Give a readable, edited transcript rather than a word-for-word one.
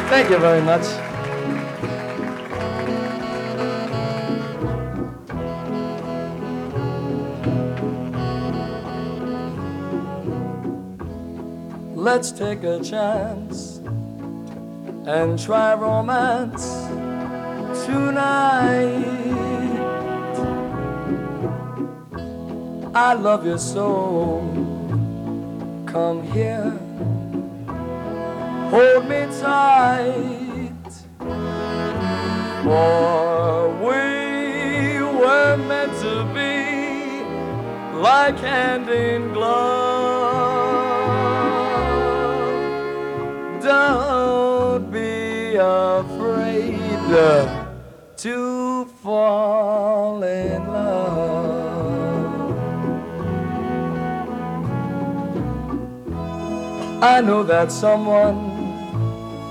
Thank you very much. Let's take a chance and try romance tonight. I love you so. Come here, hold me tight, for we were meant to be like hand in glove. Don't be afraid to fall in love. I know that someone